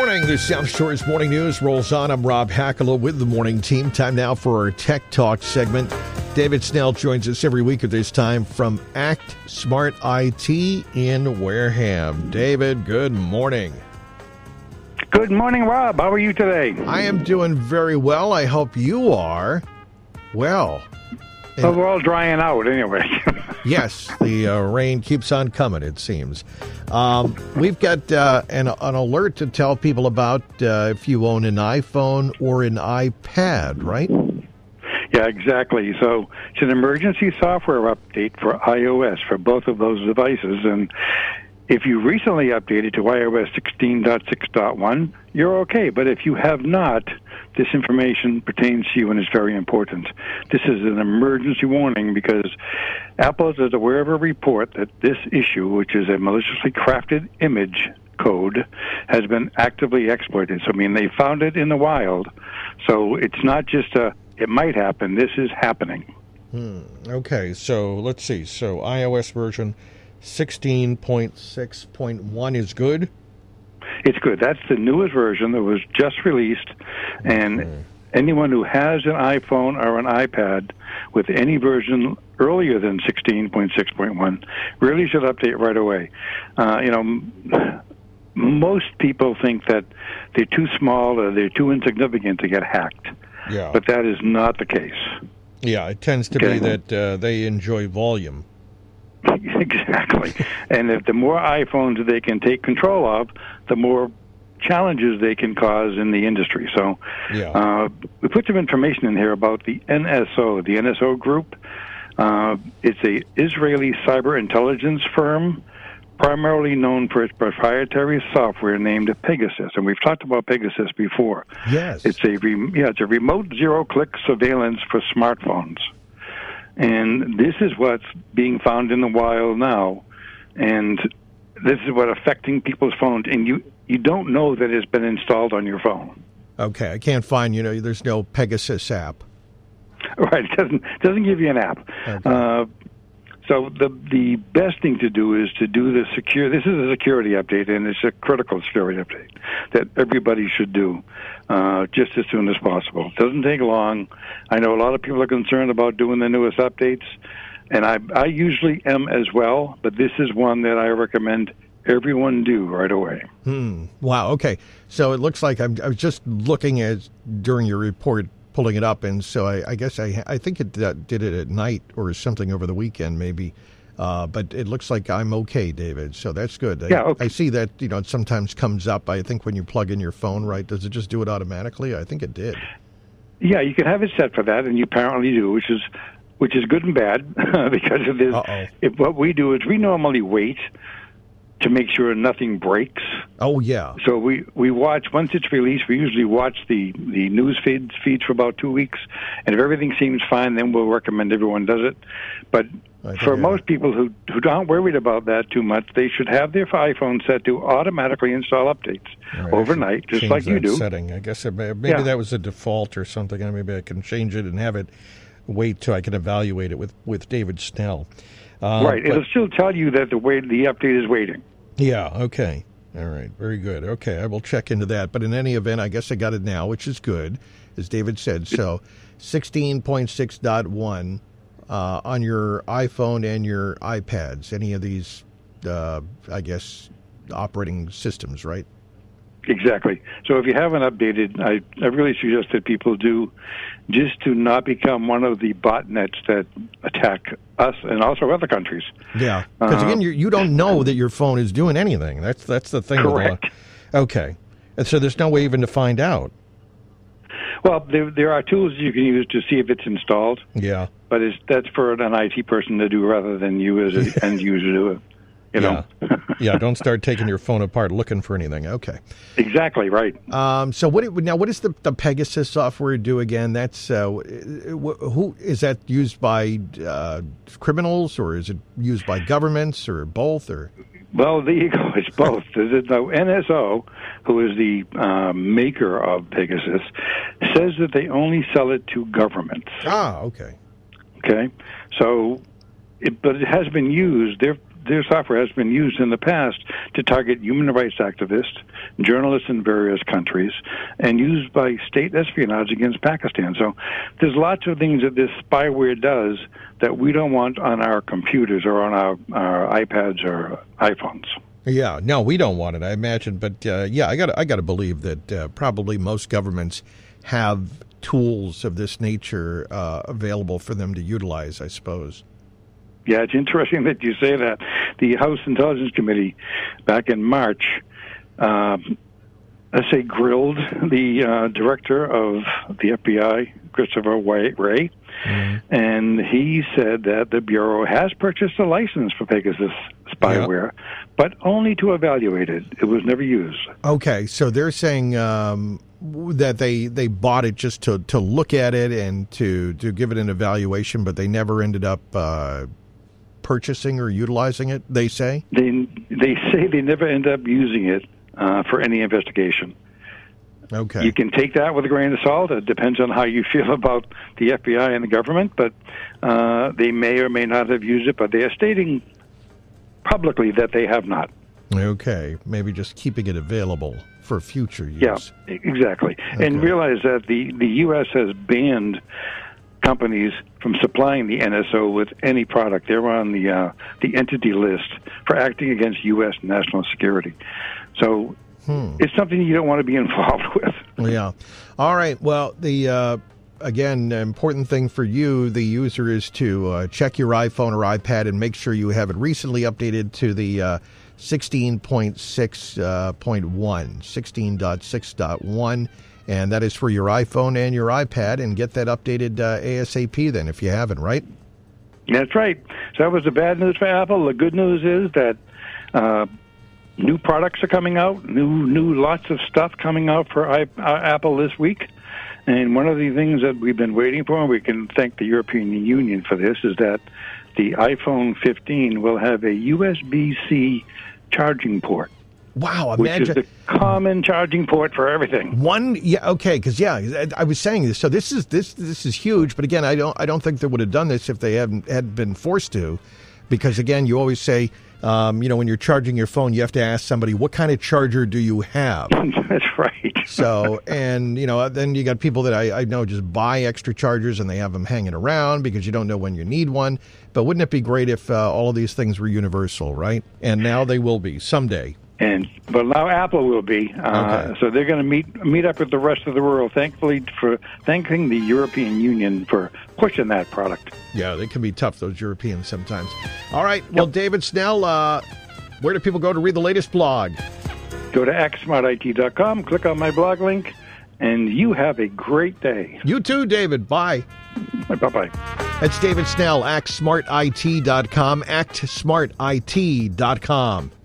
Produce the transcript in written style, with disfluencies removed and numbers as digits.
morning. The South Shores Morning News rolls on. I'm Rob Hackala with the morning team. Time now for our Tech Talk segment. David Snell joins us every week at this time from Act Smart IT in Wareham. David, good morning. Good morning, Rob. How are you today? I am doing very well. I hope you are. Well, we're all drying out anyway. yes, the rain keeps on coming, it seems. We've got an alert to tell people about if you own an iPhone or an iPad, right? Yeah, exactly. So it's an emergency software update for iOS for both of those devices. And if you recently updated to iOS 16.6.1, you're okay. But if you have not, this information pertains to you and is very important. This is an emergency warning because Apple is aware of a report that this issue, which is a maliciously crafted image code, has been actively exploited. So, I mean, they found it in the wild. So it's not just it might happen. This is happening. Okay, so let's see. So iOS version 16.6.1 is good? It's good. That's the newest version that was just released, and anyone who has an iPhone or an iPad with any version earlier than 16.6.1 really should update right away. Most people think that they're too small or they're too insignificant to get hacked, but that is not the case. Yeah, it tends to be that they enjoy volume. Exactly. And if the more iPhones they can take control of, the more challenges they can cause in the industry. So we put some information in here about the NSO, the NSO group. It's a Israeli cyber intelligence firm, primarily known for its proprietary software named Pegasus. And we've talked about Pegasus before. Yes. It's a remote zero-click surveillance for smartphones. And this is what's being found in the wild now. And this is what's affecting people's phones. And you don't know that it's been installed on your phone. Okay, I can't find, there's no Pegasus app. Right, it doesn't give you an app. Okay. So the best thing to do is to do this is a security update, and it's a critical security update that everybody should do just as soon as possible. It doesn't take long. I know a lot of people are concerned about doing the newest updates, and I usually am as well, but this is one that I recommend everyone do right away. Wow, okay. So it looks like I was just looking at during your report, pulling it up, and so I guess I think it did it at night or something over the weekend maybe, but it looks like I'm okay, David, so that's good. Okay. I see that it sometimes comes up, I think, when you plug in your phone, right? Does it just do it automatically? I think it did. Yeah, you can have it set for that, and you apparently do, which is good and bad because of this. What we do is we normally wait to make sure nothing breaks. Oh, yeah. So we watch, once it's released, we usually watch the news feeds for about 2 weeks, and if everything seems fine, then we'll recommend everyone does it. But for most people who aren't worried about that too much, they should have their iPhone set to automatically install updates overnight, just like you do. Setting. I guess maybe that was a default or something, and maybe I can change it and have it wait till I can evaluate it with David Snell. Right. It'll still tell you that the update is waiting. Yeah, okay. All right, very good. Okay, I will check into that. But in any event, I guess I got it now, which is good, as David said. So 16.6.1 on your iPhone and your iPads, any of these, I guess, operating systems, right? Exactly. So if you haven't updated, I really suggest that people do, just to not become one of the botnets that attack us and also other countries. Yeah, because again, you don't know that your phone is doing anything. That's the thing. Correct. Okay, and so there's no way even to find out. Well, there are tools you can use to see if it's installed. Yeah, but that's for an IT person to do rather than you as an end user to do it. Yeah, don't start taking your phone apart looking for anything. Okay. Exactly, right. So what does the Pegasus software do again? That's who is that used by criminals, or is it used by governments, or both, or? Well, there you go. It's both. The NSO, who is the maker of Pegasus, says that they only sell it to governments. Ah, okay. Okay. So, but it has been used. their software has been used in the past to target human rights activists, journalists in various countries, and used by state espionage against Pakistan. So there's lots of things that this spyware does that we don't want on our computers or on our iPads or iPhones. Yeah, no, we don't want it, I imagine. But yeah, I got to believe that probably most governments have tools of this nature available for them to utilize, I suppose. Yeah, it's interesting that you say that. The House Intelligence Committee back in March, grilled the director of the FBI, Christopher Wray, and he said that the Bureau has purchased a license for Pegasus spyware, but only to evaluate it. It was never used. Okay, so they're saying that they bought it just to look at it and to give it an evaluation, but they never ended up purchasing or utilizing it, they say? They say they never end up using it for any investigation. Okay. You can take that with a grain of salt. It depends on how you feel about the FBI and the government, but they may or may not have used it, but they are stating publicly that they have not. Okay. Maybe just keeping it available for future use. Yeah, exactly. Okay. And realize that the U.S. has banned companies from supplying the NSO with any product. They're on the entity list for acting against U.S. national security. So it's something you don't want to be involved with. Yeah. All right. Well, the important thing for you, the user, is to check your iPhone or iPad and make sure you have it recently updated to the 16.6.1, 16.6.1. And that is for your iPhone and your iPad, and get that updated ASAP then, if you haven't, right? That's right. So that was the bad news for Apple. The good news is that new products are coming out, new lots of stuff coming out for Apple this week. And one of the things that we've been waiting for, and we can thank the European Union for this, is that the iPhone 15 will have a USB-C charging port. Wow, imagine. Which is the common charging port for everything. Because I was saying this. So this is huge, but again, I don't think they would have done this if they had been forced to, because again, you always say, when you're charging your phone, you have to ask somebody, what kind of charger do you have? That's right. So, and then you got people that I know just buy extra chargers and they have them hanging around because you don't know when you need one. But wouldn't it be great if all of these things were universal, right? And now they will be someday. But now Apple will be. Okay. So they're going to meet up with the rest of the world, thanking the European Union for pushing that product. Yeah, they can be tough, those Europeans, sometimes. All right. Well, David Snell, where do people go to read the latest blog? Go to actsmartit.com, click on my blog link, and you have a great day. You too, David. Bye. Bye-bye. That's David Snell, actsmartit.com, actsmartit.com.